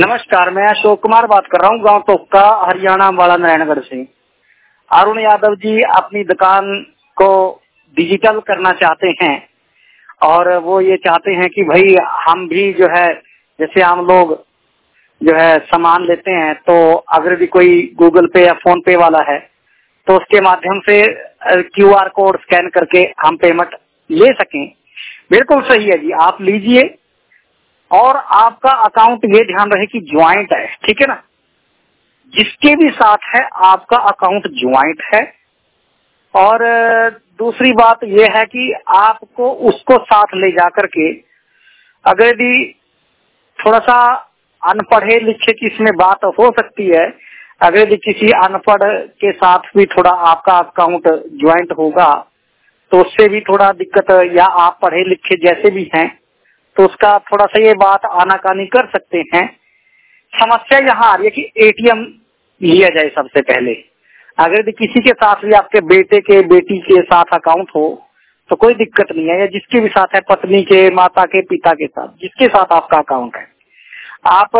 नमस्कार, मैं अशोक कुमार बात कर रहा हूँ, गांव टोका, हरियाणा, वाला नारायणगढ़ से। अरुण यादव जी अपनी दुकान को डिजिटल करना चाहते हैं और वो ये चाहते हैं कि भाई हम भी जो है, जैसे हम लोग जो है सामान लेते हैं, तो अगर भी कोई गूगल पे या फोन पे वाला है तो उसके माध्यम से QR कोड स्कैन करके हम पेमेंट ले सकें। बिल्कुल सही है जी, आप लीजिए। और आपका अकाउंट ये ध्यान रहे कि ज्वाइंट है, ठीक है ना। जिसके भी साथ है आपका अकाउंट ज्वाइंट है। और दूसरी बात यह है कि आपको उसको साथ ले जाकर के, अगर यदि थोड़ा सा अनपढ़े लिखे की इसमें बात हो सकती है, अगर यदि किसी अनपढ़ के साथ भी थोड़ा आपका अकाउंट ज्वाइंट होगा तो उससे भी थोड़ा दिक्कत, या आप पढ़े लिखे जैसे भी हैं तो उसका थोड़ा सा ये बात आनाकानी कर सकते हैं। समस्या यहाँ आ रही है कि ATM लिया जाए सबसे पहले। अगर किसी के साथ भी, आपके बेटे के बेटी के साथ अकाउंट हो तो कोई दिक्कत नहीं है, या जिसके भी साथ है, पत्नी के, माता के, पिता के साथ, जिसके साथ आपका अकाउंट है, आप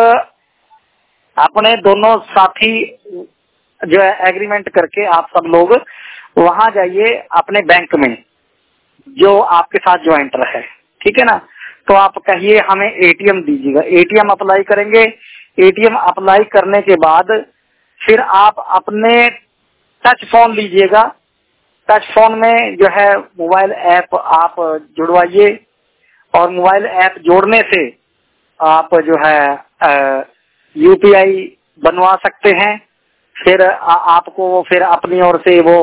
अपने दोनों साथी जो है एग्रीमेंट करके आप सब लोग वहां जाइए अपने बैंक में जो आपके साथ ज्वाइंटर है, ठीक है ना। तो आप कहिए हमें ATM दीजिएगा, ATM अप्लाई करेंगे। ATM अप्लाई करने के बाद फिर आप अपने टच फोन लीजिएगा। टच फोन में जो है मोबाइल ऐप आप जुड़वाइए, और मोबाइल ऐप जोड़ने से आप जो है UPI बनवा सकते हैं। फिर आपको वो फिर अपनी ओर से वो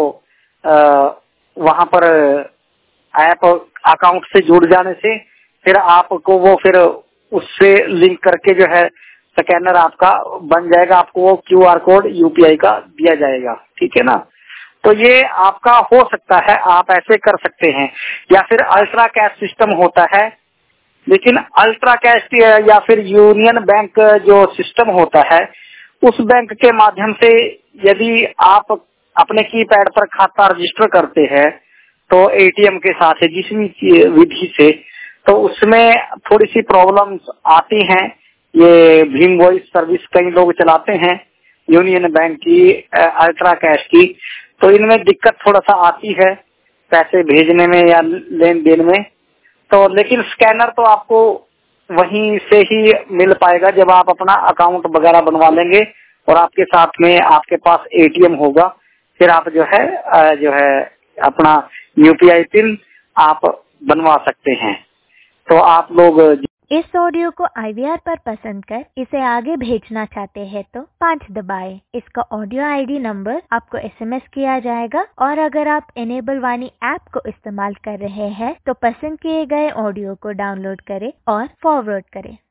वहां पर ऐप अकाउंट से जुड़ जाने से फिर आपको वो फिर उससे लिंक करके जो है स्कैनर आपका बन जाएगा, आपको वो QR कोड UPI का दिया जाएगा, ठीक है ना। तो ये आपका हो सकता है, आप ऐसे कर सकते हैं। या फिर अल्ट्रा कैश सिस्टम होता है, लेकिन अल्ट्रा कैश या फिर यूनियन बैंक जो सिस्टम होता है, उस बैंक के माध्यम से यदि आप अपने कीपैड पर खाता रजिस्टर करते हैं तो ATM के साथ है जिस भी विधि से, तो उसमें थोड़ी सी प्रॉब्लम्स आती हैं। ये भीम वॉइस सर्विस कई लोग चलाते हैं यूनियन बैंक की, अल्ट्रा कैश की, तो इनमें दिक्कत थोड़ा सा आती है पैसे भेजने में या लेन देन में। तो लेकिन स्कैनर तो आपको वहीं से ही मिल पाएगा जब आप अपना अकाउंट वगैरह बनवा लेंगे और आपके साथ में आपके पास ATM होगा। फिर आप जो है अपना UPI पिन आप बनवा सकते हैं। तो आप लोग इस ऑडियो को IVR पर पसंद कर इसे आगे भेजना चाहते हैं तो 5 दबाएं। इसका ऑडियो ID नंबर आपको SMS किया जाएगा, और अगर आप इनेबल वाणी ऐप को इस्तेमाल कर रहे हैं तो पसंद किए गए ऑडियो को डाउनलोड करें और फॉरवर्ड करें।